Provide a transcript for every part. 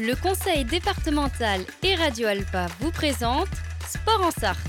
Le conseil départemental et Radio Alpa vous présente Sport en Sarthe.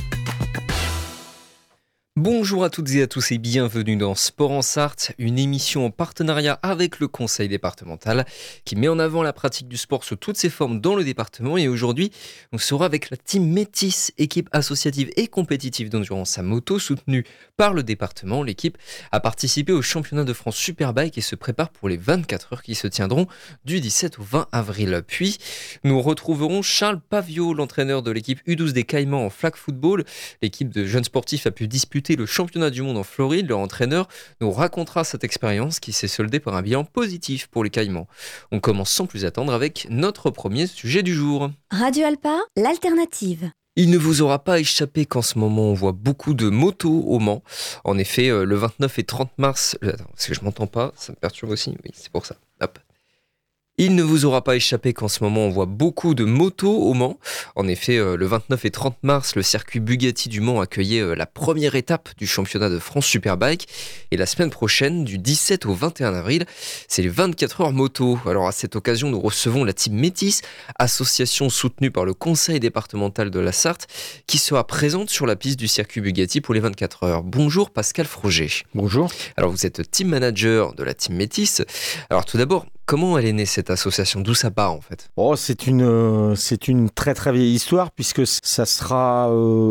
Bonjour à toutes et à tous et bienvenue dans Sport en Sarthe, une émission en partenariat avec le conseil départemental qui met en avant la pratique du sport sous toutes ses formes dans le département. Et aujourd'hui, on sera avec la team Métis, équipe associative et compétitive d'endurance à moto soutenue par le département. L'équipe a participé au championnat de France Superbike et se prépare pour les 24 heures qui se tiendront du 17 au 20 avril. Puis, nous retrouverons Charles Paviot, l'entraîneur de l'équipe U12 des Caïmans en flag football. L'équipe de jeunes sportifs a pu disputer le championnat du monde en Floride. Leur entraîneur nous racontera cette expérience qui s'est soldée par un bilan positif pour les Caïmans. On commence sans plus attendre avec notre premier sujet du jour. Radio Alpa, l'alternative. Il ne vous aura pas échappé qu'en ce moment on voit beaucoup de motos au Mans. En effet, le 29 et 30 mars... Attends, parce que je m'entends pas, ça me perturbe aussi. Oui, c'est pour ça. Hop. Il ne vous aura pas échappé qu'en ce moment on voit beaucoup de motos au Mans. En effet, le 29 et 30 mars, le circuit Bugatti du Mans accueillait la première étape du championnat de France Superbike. Et la semaine prochaine, du 17 au 21 avril, c'est les 24 heures moto. Alors à cette occasion, nous recevons la team Métis, association soutenue par le conseil départemental de la Sarthe, qui sera présente sur la piste du circuit Bugatti pour les 24 heures. Bonjour Pascal Froger. Bonjour. Alors vous êtes team manager de la team Métis. Alors tout d'abord, comment elle est née cette association? D'où ça part en fait? C'est une très très vieille histoire puisque ça sera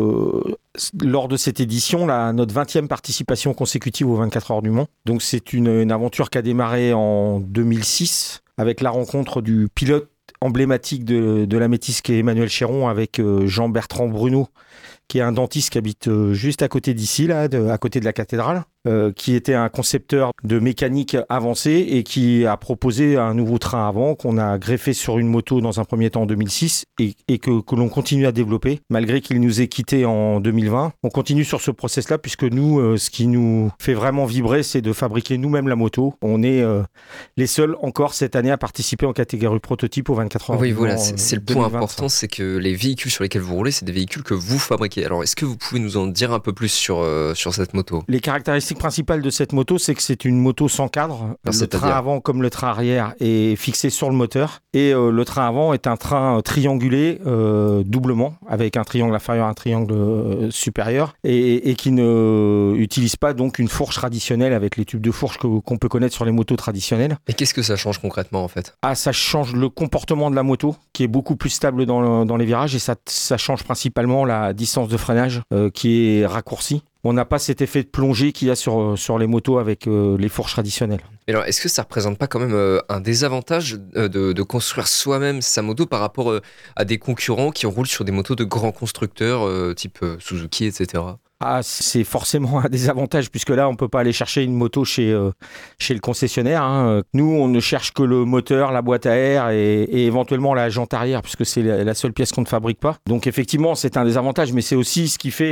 lors de cette édition notre 20e participation consécutive aux 24 heures du Mans. Donc c'est une aventure qui a démarré en 2006 avec la rencontre du pilote emblématique de la Métis qui est Emmanuel Chéron avec Jean-Bertrand Bruno qui est un dentiste qui habite juste à côté d'ici, à côté de la cathédrale, qui était un concepteur de mécanique avancée et qui a proposé un nouveau train avant qu'on a greffé sur une moto dans un premier temps en 2006 et que l'on continue à développer, malgré qu'il nous ait quittés en 2020. On continue sur ce process-là puisque nous, ce qui nous fait vraiment vibrer, c'est de fabriquer nous-mêmes la moto. On est les seuls encore cette année à participer en catégorie prototype aux 24 heures. Oui, voilà, c'est le point important, c'est que les véhicules sur lesquels vous roulez, c'est des véhicules que vous fabriquez. Alors, est-ce que vous pouvez nous en dire un peu plus sur cette moto? Les caractéristiques principales de cette moto, c'est que c'est une moto sans cadre. Le train avant comme le train arrière est fixé sur le moteur. Et le train avant est un train triangulé doublement, avec un triangle inférieur et un triangle supérieur, et qui ne utilise pas donc une fourche traditionnelle avec les tubes de fourche qu'on peut connaître sur les motos traditionnelles. Et qu'est-ce que ça change concrètement en fait? Ça change le comportement de la moto, qui est beaucoup plus stable dans les virages, et ça change principalement la distance de freinage qui est raccourcie. On n'a pas cet effet de plongée qu'il y a sur les motos avec les fourches traditionnelles. Et alors, est-ce que ça ne représente pas quand même un désavantage de construire soi-même sa moto par rapport à des concurrents qui roulent sur des motos de grands constructeurs type Suzuki, etc. C'est forcément un désavantage puisque là, on ne peut pas aller chercher une moto chez le concessionnaire. Hein. Nous, on ne cherche que le moteur, la boîte à air et éventuellement la jante arrière puisque c'est la seule pièce qu'on ne fabrique pas. Donc effectivement, c'est un désavantage, mais c'est aussi ce qui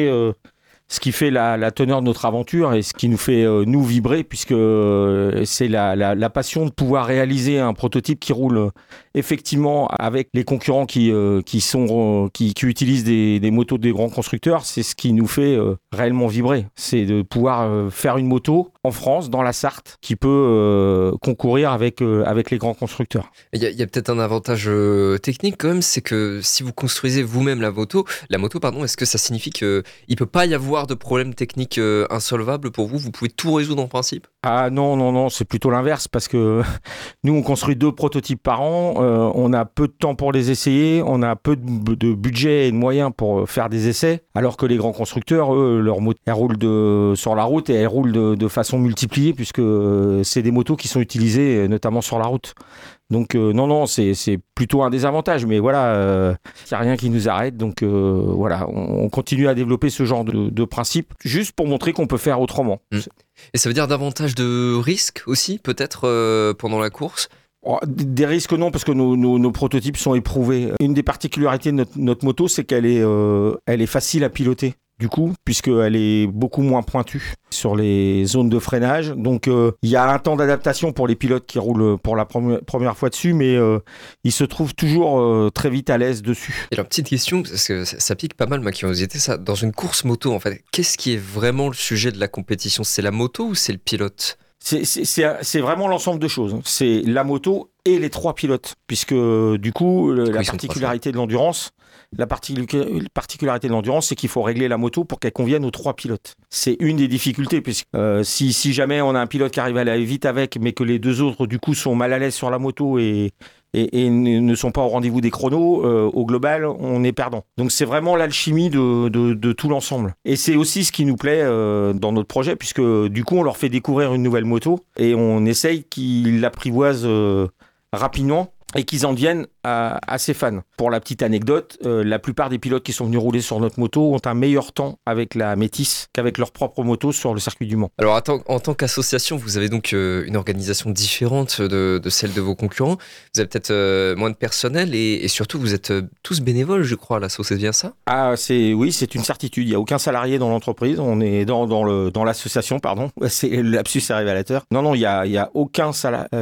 fait la teneur de notre aventure et ce qui nous fait nous vibrer puisque c'est la passion de pouvoir réaliser un prototype qui roule effectivement avec les concurrents qui utilisent des motos des grands constructeurs. C'est ce qui nous fait réellement vibrer. C'est de pouvoir faire une moto en France, dans la Sarthe, qui peut concourir avec les grands constructeurs. Il y a peut-être un avantage technique quand même, c'est que si vous construisez vous-même la moto, est-ce que ça signifie qu'il ne peut pas y avoir de problème technique insolvable pour vous? Vous pouvez tout résoudre en principe? Non, c'est plutôt l'inverse parce que nous, on construit 2 prototypes par an, on a peu de temps pour les essayer, on a peu de budget et de moyens pour faire des essais, alors que les grands constructeurs, eux, leurs motos, elles roulent sur la route et elles roulent de façon multipliée puisque c'est des motos qui sont utilisées notamment sur la route. Donc non, c'est plutôt un désavantage, mais voilà, il n'y a rien qui nous arrête, donc voilà, on continue à développer ce genre de principe, juste pour montrer qu'on peut faire autrement. Et ça veut dire davantage de risques aussi, peut-être, pendant la course? Des risques non, parce que nos prototypes sont éprouvés. Une des particularités de notre moto, c'est qu'elle est facile à piloter. Du coup, puisqu'elle est beaucoup moins pointue sur les zones de freinage. Donc, il y a un temps d'adaptation pour les pilotes qui roulent pour la première fois dessus, mais ils se trouvent toujours très vite à l'aise dessus. Et alors, petite question, parce que ça pique pas mal ma curiosité, ça. Dans une course moto, en fait, qu'est-ce qui est vraiment le sujet de la compétition? C'est la moto ou c'est le pilote? C'est vraiment l'ensemble de choses. C'est la moto et les 3 pilotes, puisque du coup, la particularité de l'endurance, c'est qu'il faut régler la moto pour qu'elle convienne aux 3 pilotes. C'est une des difficultés, puisque si jamais on a un pilote qui arrive à aller vite avec, mais que les 2 autres du coup sont mal à l'aise sur la moto et ne sont pas au rendez-vous des chronos, au global, on est perdant. Donc c'est vraiment l'alchimie de tout l'ensemble. Et c'est aussi ce qui nous plaît dans notre projet, puisque du coup on leur fait découvrir une nouvelle moto et on essaye qu'ils l'apprivoisent rapidement et qu'ils en deviennent assez fans. Pour la petite anecdote, la plupart des pilotes qui sont venus rouler sur notre moto ont un meilleur temps avec la Métis qu'avec leur propre moto sur le circuit du Mans. Alors en tant qu'association, vous avez donc une organisation différente de celle de vos concurrents. Vous avez peut-être moins de personnel et surtout vous êtes tous bénévoles, je crois, à l'asso, c'est bien ça ? Oui, c'est une certitude. Il n'y a aucun salarié dans l'entreprise. On est dans l'association, pardon. C'est le lapsus est révélateur. Non, il y a aucun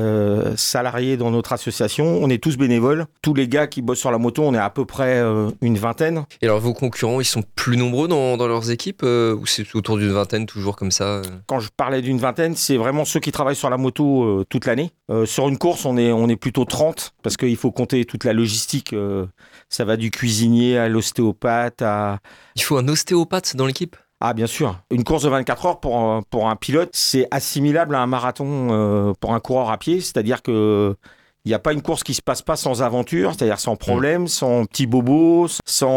salarié dans notre association. On est tous bénévoles. Tous les gars qui bossent sur la moto, on est à peu près une vingtaine. Et alors vos concurrents, ils sont plus nombreux dans leurs équipes ou c'est autour d'une vingtaine, toujours comme ça Quand je parlais d'une vingtaine, c'est vraiment ceux qui travaillent sur la moto toute l'année. Sur une course, on est plutôt 30 parce qu'il faut compter toute la logistique. Ça va du cuisinier à l'ostéopathe à... Il faut un ostéopathe dans l'équipe ? Ah bien sûr, une course de 24 heures pour un pilote, c'est assimilable à un marathon pour un coureur à pied, c'est-à-dire que il n'y a pas une course qui se passe pas sans aventure, c'est-à-dire sans problème, sans petits bobos,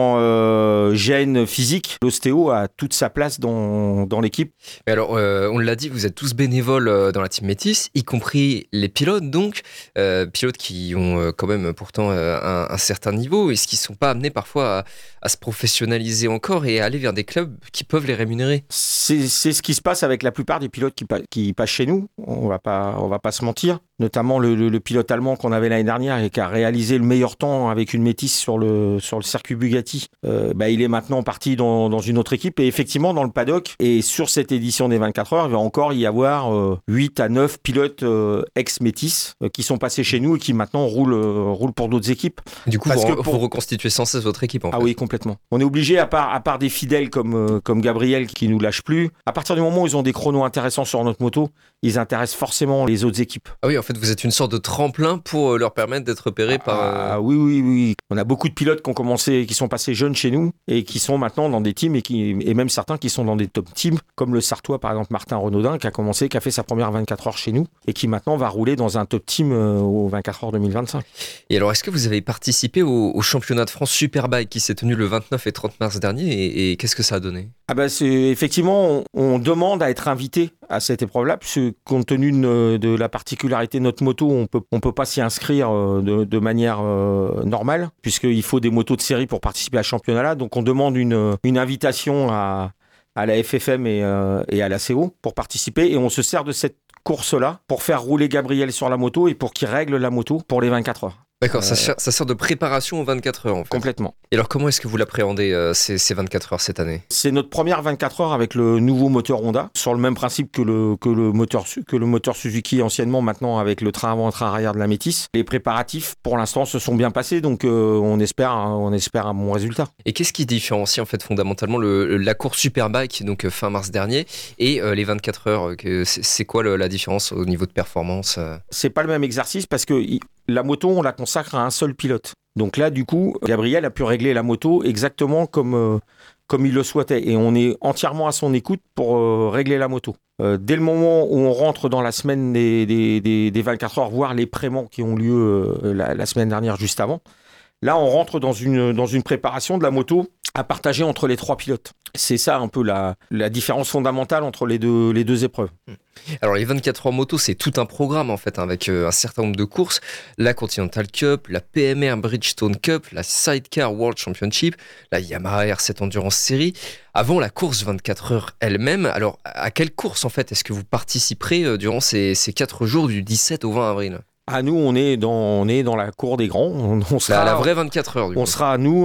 sans gêne physique. L'ostéo a toute sa place dans l'équipe. Mais alors, on l'a dit, vous êtes tous bénévoles dans la team Métis, y compris les pilotes, donc pilotes qui ont quand même pourtant un certain niveau, est-ce qu'ils ne sont pas amenés parfois à se professionnaliser encore et à aller vers des clubs qui peuvent les rémunérer ? C'est ce qui se passe avec la plupart des pilotes qui passent chez nous, on va pas se mentir. Notamment le pilote allemand qu'on avait l'année dernière et qui a réalisé le meilleur temps avec une Métis sur le circuit Bugatti. Il est maintenant parti dans une autre équipe et effectivement dans le paddock. Et sur cette édition des 24 heures, il va encore y avoir 8 à 9 pilotes ex-Métis qui sont passés chez nous et qui maintenant roulent pour d'autres équipes. Du coup, vous reconstituez sans cesse votre équipe en fait. Ah oui, complètement. On est obligé, à part des fidèles comme Gabriel qui nous lâche plus, à partir du moment où ils ont des chronos intéressants sur notre moto, ils intéressent forcément les autres équipes. Ah oui, en fait, vous êtes une sorte de tremplin pour leur permettre d'être repérés par... Oui. On a beaucoup de pilotes qui sont passés jeunes chez nous et qui sont maintenant dans des teams et même certains qui sont dans des top teams, comme le Sartois, par exemple, Martin Renaudin, qui a fait sa première 24 heures chez nous et qui maintenant va rouler dans un top team aux 24 heures 2025. Et alors, est-ce que vous avez participé au championnat de France Superbike qui s'est tenu le 29 et 30 mars dernier et qu'est-ce que ça a donné ? Effectivement, on demande à être invité à cette épreuve-là, puisque compte tenu de la particularité de notre moto, on peut pas s'y inscrire de manière normale, puisqu'il faut des motos de série pour participer à ce championnat-là. Donc on demande une invitation à la FFM et à la CO pour participer, et on se sert de cette course-là pour faire rouler Gabriel sur la moto et pour qu'il règle la moto pour les 24 heures. D'accord, ça sert de préparation aux 24 heures en fait. Complètement. Et alors comment est-ce que vous l'appréhendez ces 24 heures cette année ? C'est notre première 24 heures avec le nouveau moteur Honda, sur le même principe que le moteur Suzuki anciennement, maintenant avec le train avant, train arrière de la Métis. Les préparatifs pour l'instant se sont bien passés, donc on espère un bon résultat. Et qu'est-ce qui différencie en fait fondamentalement la course Superbike, donc fin mars dernier, et les 24 heures c'est quoi la différence au niveau de performance ? C'est pas le même exercice parce que la moto, on la consacre à un seul pilote. Donc là, du coup, Gabriel a pu régler la moto exactement comme il le souhaitait. Et on est entièrement à son écoute pour régler la moto. Dès le moment où on rentre dans la semaine des 24 heures, voire les pré-mans qui ont lieu la semaine dernière, juste avant, là, on rentre dans une préparation de la moto à partager entre les 3 pilotes. C'est ça un peu la différence fondamentale entre les deux épreuves. Alors les 24 heures moto, c'est tout un programme en fait, avec un certain nombre de courses. La Continental Cup, la PMR Bridgestone Cup, la Sidecar World Championship, la Yamaha R7 Endurance Series. Avant la course 24 heures elle-même, alors à quelle course en fait est-ce que vous participerez durant ces 4 jours du 17 au 20 avril ? À nous, on est dans la cour des grands. On sera la vraie 24 heures. On sera à nous.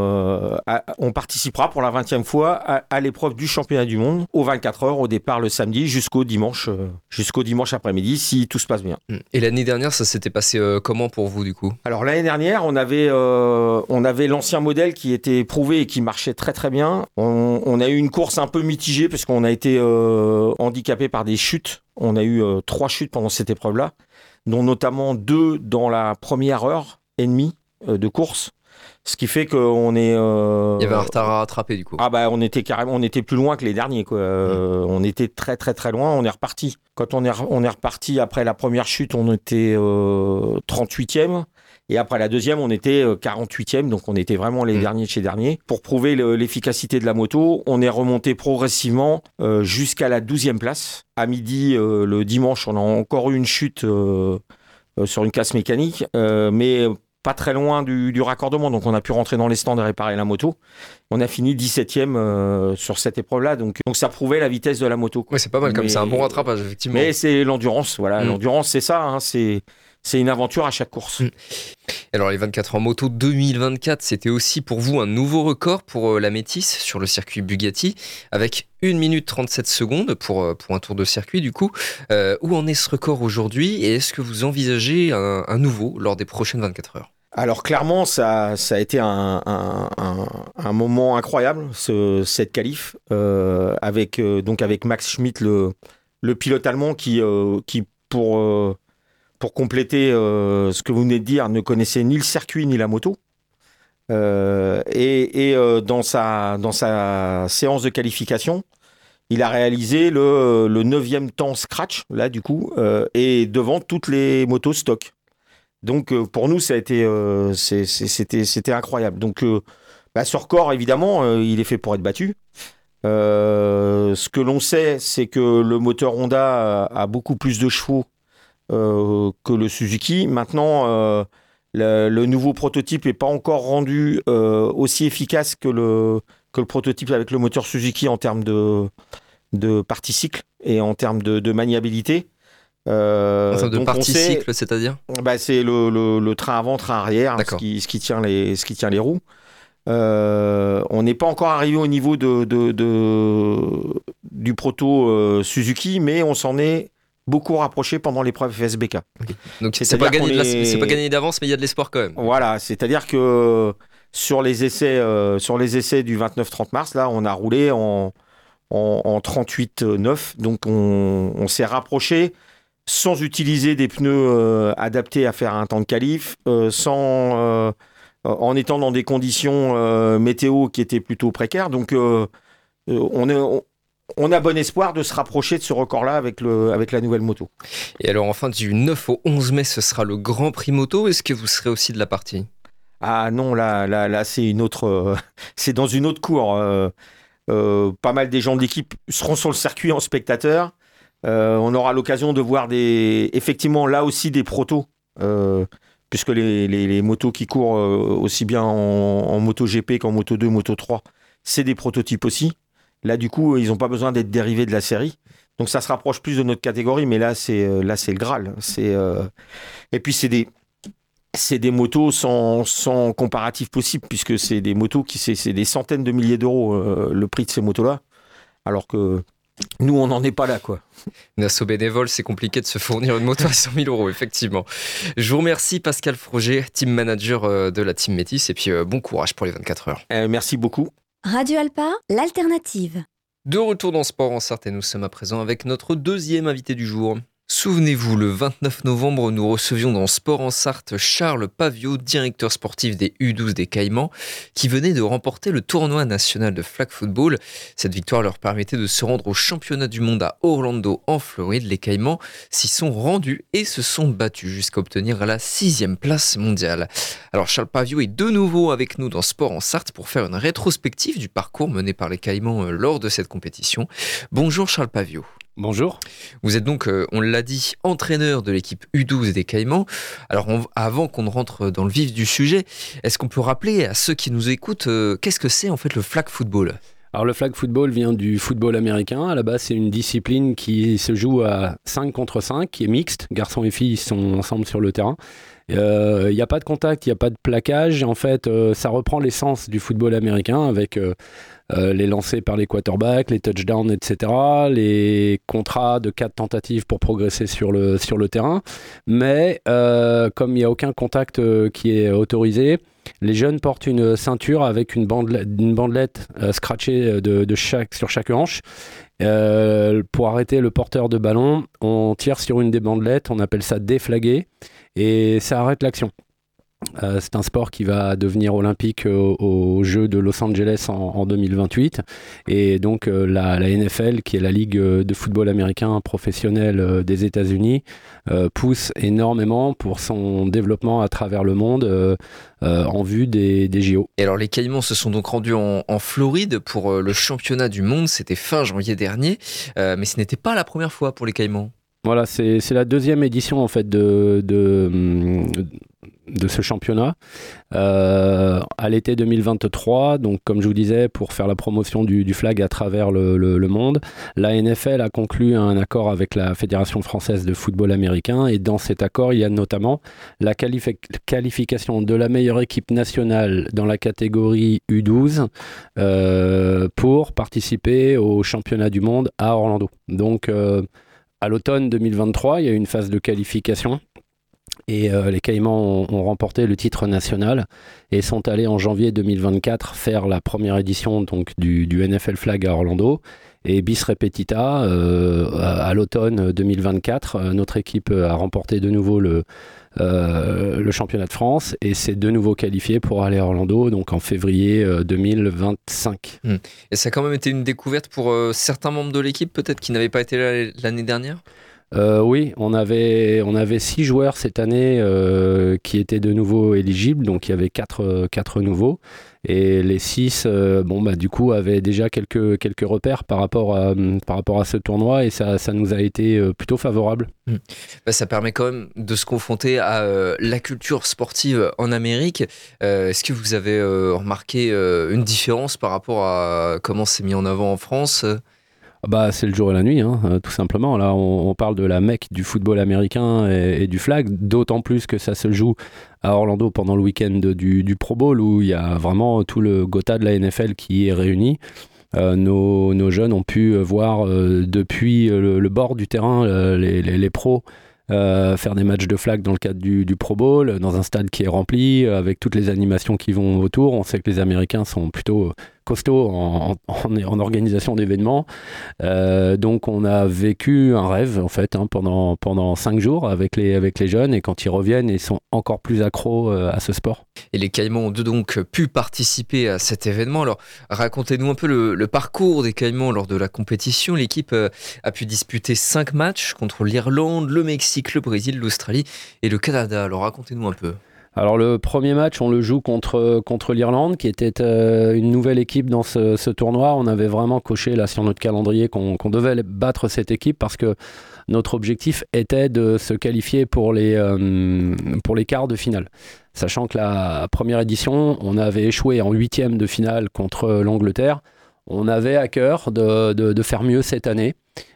On participera pour la 20e fois à l'épreuve du championnat du monde aux 24 heures au départ le samedi jusqu'au dimanche après-midi si tout se passe bien. Et l'année dernière, ça s'était passé comment pour vous du coup ? Alors l'année dernière, on avait l'ancien modèle qui était prouvé et qui marchait très très bien. On a eu une course un peu mitigée parce qu'on a été handicapé par des chutes. On a eu 3 chutes pendant cette épreuve-là. dont notamment 2 dans la première heure et demie de course. Ce qui fait qu'on est... Il y avait un retard à rattraper du coup. Ah bah on était plus loin que les derniers quoi. On était très très très loin, on est reparti. Quand on est reparti après la première chute, on était 38e et après la deuxième, on était 48e, donc on était vraiment les derniers de chez derniers. Pour prouver l'efficacité de la moto, on est remonté progressivement jusqu'à la 12e place. À midi le dimanche, on a encore eu une chute sur une casse mécanique, mais pas très loin du raccordement, donc on a pu rentrer dans les stands et réparer la moto. On a fini 17e sur cette épreuve-là, donc ça prouvait la vitesse de la moto. Oui, c'est pas mal comme c'est un bon rattrapage, effectivement. Mais c'est l'endurance, voilà. L'endurance, c'est ça, hein, c'est une aventure à chaque course. Alors les 24 heures moto 2024, c'était aussi pour vous un nouveau record pour la Métis sur le circuit Bugatti, avec 1 minute 37 secondes pour un tour de circuit du coup. Où en est ce record aujourd'hui et est-ce que vous envisagez un nouveau lors des prochaines 24 heures ? Alors clairement, ça a été un moment incroyable, cette qualif, avec Max Schmitt, le pilote allemand qui pour compléter ce que vous venez de dire, ne connaissait ni le circuit ni la moto. Dans sa séance de qualification, il a réalisé le 9e temps scratch, là du coup, et devant toutes les motos stock. Donc pour nous, ça a été, c'était incroyable. Donc ce record, évidemment, il est fait pour être battu. Ce que l'on sait, c'est que le moteur Honda a beaucoup plus de chevaux que le Suzuki. Maintenant, le nouveau prototype n'est pas encore rendu aussi efficace que le prototype avec le moteur Suzuki en termes de partie cycle et en termes de maniabilité. En termes de partie cycle, c'est-à-dire c'est le train avant, train arrière, ce qui tient les roues. On n'est pas encore arrivé au niveau du proto Suzuki, mais on s'en est beaucoup rapproché pendant l'épreuve FSBK. Okay. Donc c'est pas gagné d'avance, mais il y a de l'espoir quand même. Voilà, c'est-à-dire que sur les essais du 29-30 mars, là, on a roulé en 38-9, donc on s'est rapproché sans utiliser des pneus adaptés à faire un temps de qualif, en étant dans des conditions météo qui étaient plutôt précaires. Donc on a bon espoir de se rapprocher de ce record-là avec la nouvelle moto. Et alors enfin, du 9 au 11 mai, ce sera le Grand Prix moto. Est-ce que vous serez aussi de la partie ? Ah non, là c'est une autre... c'est dans une autre cour. Pas mal des gens de l'équipe seront sur le circuit en spectateur. On aura l'occasion de voir effectivement là aussi des protos, puisque les motos qui courent aussi bien en moto GP qu'en moto 2, moto 3, c'est des prototypes aussi. Là du coup, ils n'ont pas besoin d'être dérivés de la série. Donc ça se rapproche plus de notre catégorie, mais là c'est le Graal. Et puis c'est des motos sans comparatif possible, puisque c'est des motos c'est des centaines de milliers d'euros le prix de ces motos-là, alors que nous, on n'en est pas là, quoi. Une asso bénévole, c'est compliqué de se fournir une moto à 100 000 euros, effectivement. Je vous remercie, Pascal Froger, team manager de la Team Métis, et puis bon courage pour les 24 heures. Merci beaucoup. Radio Alpa, l'alternative. De retour dans Sport en Sarthe, et nous sommes à présent avec notre deuxième invité du jour. Souvenez-vous, le 29 novembre, nous recevions dans Sport en Sarthe Charles Paviot, directeur sportif des U12 des Caïmans, qui venait de remporter le tournoi national de flag football. Cette victoire leur permettait de se rendre au championnat du monde à Orlando, en Floride. Les Caïmans s'y sont rendus et se sont battus jusqu'à obtenir la 6e place mondiale. Alors Charles Paviot est de nouveau avec nous dans Sport en Sarthe pour faire une rétrospective du parcours mené par les Caïmans lors de cette compétition. Bonjour Charles Paviot. Bonjour. Vous êtes donc, on l'a dit, entraîneur de l'équipe U12 des Caïmans. Alors, avant qu'on ne rentre dans le vif du sujet, est-ce qu'on peut rappeler à ceux qui nous écoutent qu'est-ce que c'est en fait le flag football ? Alors le flag football vient du football américain. À la base, c'est une discipline qui se joue à 5 contre 5, qui est mixte. Garçons et filles sont ensemble sur le terrain. Il n'y a pas de contact, il n'y a pas de plaquage. En fait, ça reprend l'essence du football américain avec les lancers par les quarterbacks, les touchdowns, etc. Les contrats de 4 tentatives pour progresser sur le terrain. Mais comme il n'y a aucun contact qui est autorisé, Les jeunes portent une ceinture avec une bandelette scratchée sur chaque hanche. Pour arrêter le porteur de ballon, on tire sur une des bandelettes, on appelle ça déflaguer, et ça arrête l'action. C'est un sport qui va devenir olympique aux Jeux de Los Angeles en 2028. Et donc la NFL, qui est la ligue de football américain professionnel des États-Unis, pousse énormément pour son développement à travers le monde en vue des JO. Et alors les Caïmans se sont donc rendus en Floride pour le championnat du monde, c'était fin janvier dernier, mais ce n'était pas la première fois pour les Caïmans. Voilà, c'est la deuxième édition en fait de ce championnat à l'été 2023. Donc, comme je vous disais, pour faire la promotion du flag à travers le monde, la NFL a conclu un accord avec la Fédération française de football américain. Et dans cet accord, il y a notamment la qualification de la meilleure équipe nationale dans la catégorie U12 pour participer au championnat du monde à Orlando. Donc, à l'automne 2023, il y a eu une phase de qualification et les Caïmans ont remporté le titre national et sont allés en janvier 2024 faire la première édition donc, du NFL Flag à Orlando. Et bis repetita, à l'automne 2024, notre équipe a remporté de nouveau le championnat de France et s'est de nouveau qualifié pour aller à Orlando, donc en février 2025. Et ça a quand même été une découverte pour certains membres de l'équipe, peut-être qui n'avaient pas été là l'année dernière ? Oui, on avait 6 joueurs cette année qui étaient de nouveau éligibles, donc il y avait 4 nouveaux. Et les 6, du coup, avaient déjà quelques repères par rapport à ce tournoi et ça nous a été plutôt favorable. Ça permet quand même de se confronter à la culture sportive en Amérique. Est-ce que vous avez remarqué une différence par rapport à comment c'est mis en avant en France ? C'est le jour et la nuit, tout simplement. Là, on parle de la Mecque du football américain et du flag, d'autant plus que ça se joue à Orlando pendant le week-end du Pro Bowl, où il y a vraiment tout le Gotha de la NFL qui est réuni. Nos jeunes ont pu voir depuis le bord du terrain les pros faire des matchs de flag dans le cadre du Pro Bowl, dans un stade qui est rempli, avec toutes les animations qui vont autour. On sait que les Américains sont plutôt costauds en organisation d'événements. Donc on a vécu un rêve en fait pendant 5 jours avec les jeunes, et quand ils reviennent, ils sont encore plus accros à ce sport. Et les Caïmans ont donc pu participer à cet événement. Alors racontez-nous un peu le parcours des Caïmans lors de la compétition. L'équipe a pu disputer 5 matchs contre l'Irlande, le Mexique, le Brésil, l'Australie et le Canada. Alors racontez-nous un peu. Alors le premier match, on le joue contre l'Irlande, qui était une nouvelle équipe dans ce tournoi. On avait vraiment coché là sur notre calendrier qu'on devait battre cette équipe, parce que notre objectif était de se qualifier pour les quarts de finale. Sachant que la première édition, on avait échoué en 8e de finale contre l'Angleterre. On avait à cœur de faire mieux cette année.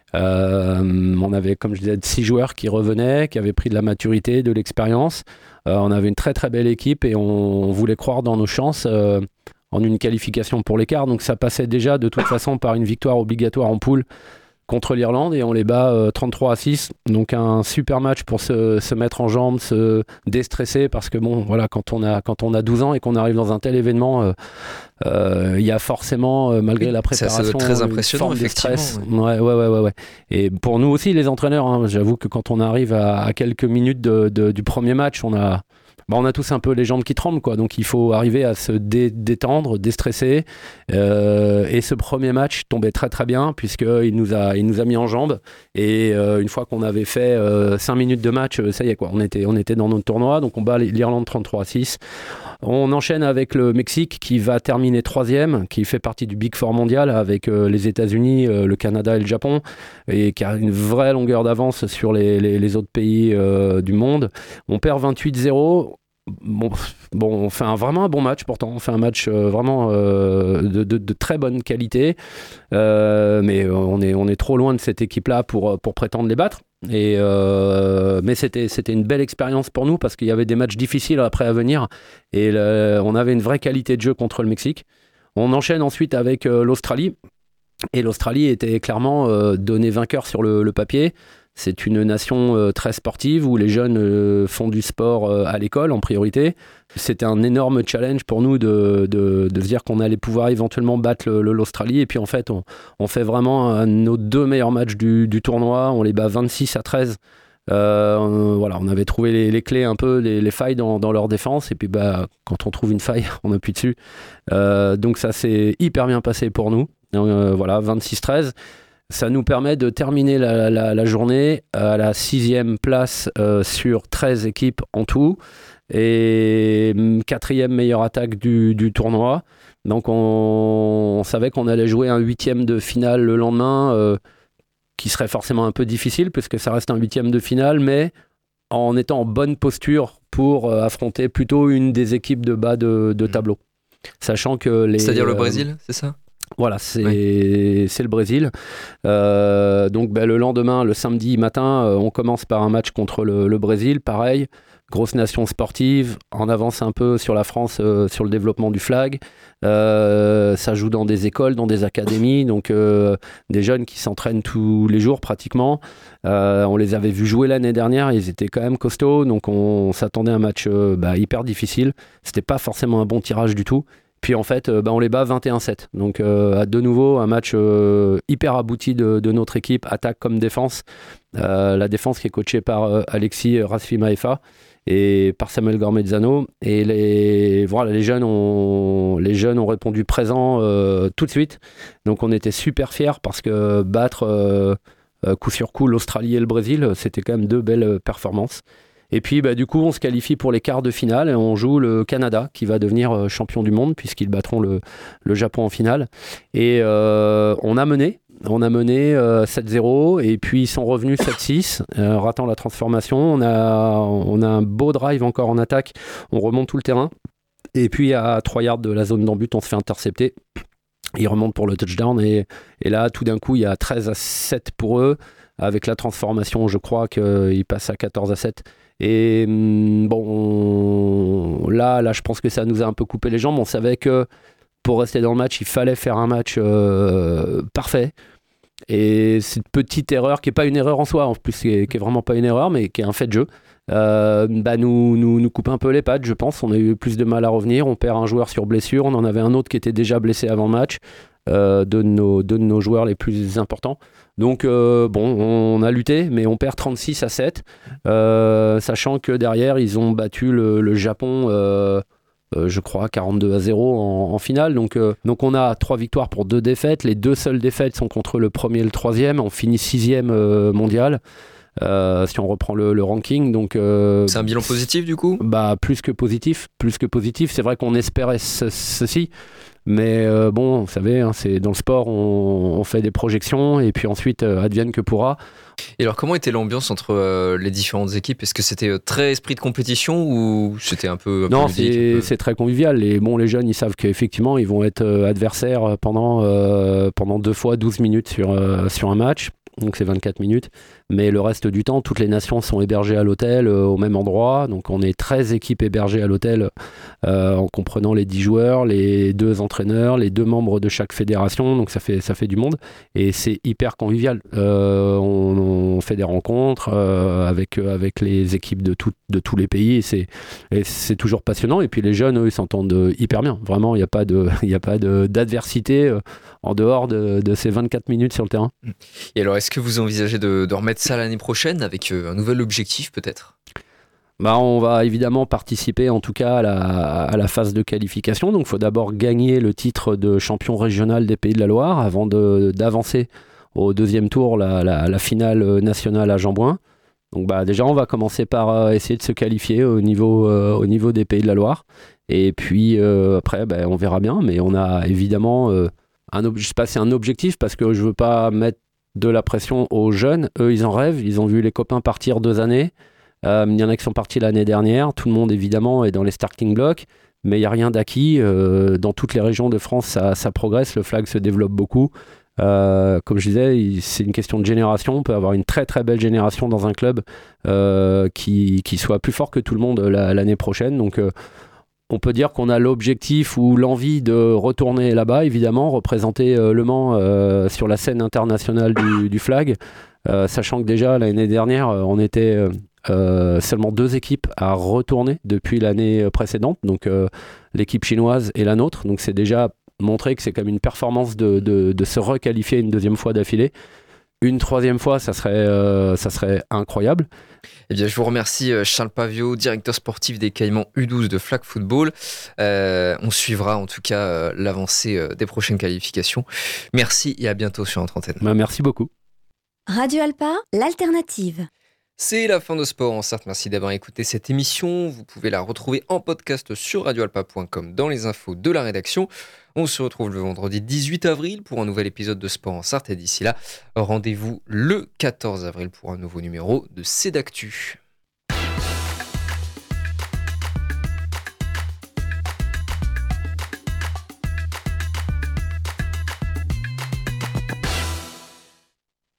On avait, comme je disais, 6 joueurs qui revenaient, qui avaient pris de la maturité, de l'expérience. On avait une très très belle équipe et on voulait croire dans nos chances en une qualification pour les quarts. Donc ça passait déjà de toute façon par une victoire obligatoire en poule contre l'Irlande, et on les bat 33-6. Donc un super match pour se mettre en jambes, se déstresser, parce que quand on a 12 ans et qu'on arrive dans un tel événement, il y a forcément, malgré la préparation, ça très impressionnant, une forme de stress. Ouais. Ouais. Et pour nous aussi, les entraîneurs, j'avoue que quand on arrive à quelques minutes du premier match, on a tous un peu les jambes qui tremblent, quoi. Donc il faut arriver à se détendre, déstresser. Et ce premier match tombait très très bien, puisqu'il nous a mis en jambes. Et une fois qu'on avait fait 5 minutes de match, ça y est, quoi. On était dans notre tournoi. Donc on bat l'Irlande 33-6. On enchaîne avec le Mexique, qui va terminer 3e, qui fait partie du Big Four mondial, avec les États-Unis, le Canada et le Japon, et qui a une vraie longueur d'avance sur les autres pays du monde. On perd 28-0. On fait vraiment un bon match, pourtant. On fait un match vraiment de très bonne qualité, mais on est trop loin de cette équipe-là pour prétendre les battre. Mais c'était une belle expérience pour nous, parce qu'il y avait des matchs difficiles après à venir, et on avait une vraie qualité de jeu contre le Mexique. On enchaîne ensuite avec l'Australie, et l'Australie était clairement donnée vainqueur sur le papier. C'est une nation très sportive où les jeunes font du sport à l'école en priorité. C'était un énorme challenge pour nous de se dire qu'on allait pouvoir éventuellement battre l'Australie. Et puis en fait, on fait vraiment nos 2 meilleurs matchs du tournoi. On les bat 26-13. On avait trouvé les clés un peu, les failles dans leur défense. Et puis quand on trouve une faille, on appuie dessus. Donc ça s'est hyper bien passé pour nous. 26-13. Ça nous permet de terminer la journée à la 6e place sur 13 équipes en tout et 4e meilleure attaque du tournoi. Donc on savait qu'on allait jouer un 8e de finale le lendemain qui serait forcément un peu difficile puisque ça reste un 8e de finale, mais en étant en bonne posture pour affronter plutôt une des équipes de bas de tableau. Sachant que c'est-à-dire le Brésil, c'est ça ? Voilà, c'est le Brésil. Donc le lendemain, le samedi matin, on commence par un match contre le Brésil. Pareil, grosse nation sportive, on avance un peu sur la France, sur le développement du flag. Ça joue dans des écoles, dans des académies, donc des jeunes qui s'entraînent tous les jours pratiquement. On les avait vus jouer l'année dernière, ils étaient quand même costauds, donc on s'attendait à un match hyper difficile. C'était pas forcément un bon tirage du tout. Puis en fait, on les bat 21-7. Donc de nouveau, un match hyper abouti de notre équipe, attaque comme défense. La défense qui est coachée par Alexis Rasfi-Maefa et par Samuel Gormezzano. Et les jeunes ont répondu présent tout de suite. Donc on était super fiers parce que battre coup sur coup l'Australie et le Brésil, c'était quand même 2 belles performances. Et puis du coup on se qualifie pour les quarts de finale et on joue le Canada qui va devenir champion du monde puisqu'ils battront le Japon en finale. Et on a mené 7-0 et puis ils sont revenus 7-6 ratant la transformation. On a un beau drive encore en attaque, on remonte tout le terrain et puis à 3 yards de la zone d'en-but on se fait intercepter. Ils remontent pour le touchdown et là tout d'un coup il y a 13-7 pour eux. Avec la transformation je crois qu'ils passent à 14-7. Et là, je pense que ça nous a un peu coupé les jambes. On savait que pour rester dans le match, il fallait faire un match parfait. Et cette petite erreur, qui n'est pas une erreur en soi, en plus, qui est vraiment pas une erreur, mais qui est un fait de jeu, nous coupe un peu les pattes, je pense. On a eu plus de mal à revenir. On perd un joueur sur blessure. On en avait un autre qui était déjà blessé avant le match. Deux de nos joueurs les plus importants. Donc on a lutté, mais on perd 36-7, sachant que derrière ils ont battu le Japon, je crois 42-0 en finale. Donc on a 3 victoires pour 2 défaites. Les 2 seules défaites sont contre le premier et le 3e. On finit 6e mondial. Si on reprend le ranking, donc c'est un bilan positif du coup. Plus que positif. C'est vrai qu'on espérait ceci. Mais vous savez, c'est dans le sport, on fait des projections et puis ensuite advienne que pourra. Et alors, comment était l'ambiance entre les différentes équipes ? Est-ce que c'était très esprit de compétition ou c'était un peu Non, ludique, c'est très convivial. Et les jeunes, ils savent qu'effectivement, ils vont être adversaires pendant 2 fois 12 minutes sur un match. Donc c'est 24 minutes, mais le reste du temps, toutes les nations sont hébergées à l'hôtel au même endroit, donc on est 13 équipes hébergées à l'hôtel en comprenant les 10 joueurs, les 2 entraîneurs, les 2 membres de chaque fédération, donc ça fait du monde, et c'est hyper convivial. On fait des rencontres avec les équipes de tous les pays, et c'est toujours passionnant, et puis les jeunes, eux, ils s'entendent hyper bien, vraiment, il n'y a pas d'adversité en dehors de ces 24 minutes sur le terrain. Et alors, est-ce que vous envisagez de remettre ça l'année prochaine avec un nouvel objectif peut-être ? On va évidemment participer en tout cas à la phase de qualification. Donc il faut d'abord gagner le titre de champion régional des Pays de la Loire avant d'avancer au 2e tour, la finale nationale à Jeanbouin. Donc déjà on va commencer par essayer de se qualifier au niveau des Pays de la Loire. Et puis après on verra bien. Mais on a évidemment... je sais pas si c'est un objectif parce que je veux pas mettre de la pression aux jeunes. Eux, ils en rêvent. Ils ont vu les copains partir 2 années. Il y en a qui sont partis l'année dernière. Tout le monde, évidemment, est dans les starting blocks. Mais il n'y a rien d'acquis. Dans toutes les régions de France, ça progresse. Le flag se développe beaucoup. Comme je disais, c'est une question de génération. On peut avoir une très, très belle génération dans un club qui soit plus fort que tout le monde l'année prochaine. Donc... on peut dire qu'on a l'objectif ou l'envie de retourner là-bas, évidemment, représenter Le Mans sur la scène internationale du flag. sachant que déjà l'année dernière, on était seulement 2 équipes à retourner depuis l'année précédente, donc l'équipe chinoise et la nôtre. Donc c'est déjà montrer que c'est comme une performance de se requalifier une 2e fois d'affilée. Une 3e fois, ça serait incroyable. Eh bien, je vous remercie Charles Paviot, directeur sportif des Caïmans U12 de Flag Football. On suivra en tout cas l'avancée des prochaines qualifications. Merci et à bientôt sur Entre Antennes. Merci beaucoup. Radio Alpa, l'alternative. C'est la fin de Sport en Sarthe. Merci d'avoir écouté cette émission. Vous pouvez la retrouver en podcast sur radioalpa.com dans les infos de la rédaction. On se retrouve le vendredi 18 avril pour un nouvel épisode de Sport en Sarthe. Et d'ici là, rendez-vous le 14 avril pour un nouveau numéro de C'est d'actu.